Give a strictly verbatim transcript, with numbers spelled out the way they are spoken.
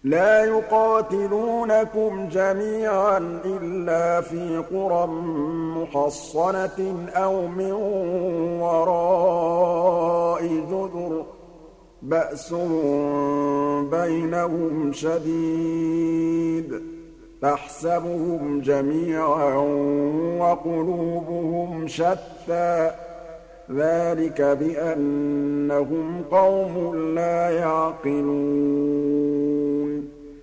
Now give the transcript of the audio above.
لَا يُقَاتِلُونَكُمْ جَمِيعًا إِلَّا فِي قُرًى مُّحَصَّنَةٍ أَوْ مِن وَرَاءِ جُدُرٍ ۚ بَأْسُهُم بَيْنَهُمْ شَدِيدٌ ۚ تَحْسَبُهُمْ جَمِيعًا وَقُلُوبُهُمْ شَتَّىٰ ۚ ذَٰلِكَ بِأَنَّهُمْ قَوْمٌ لَّا يَعْقِلُونَ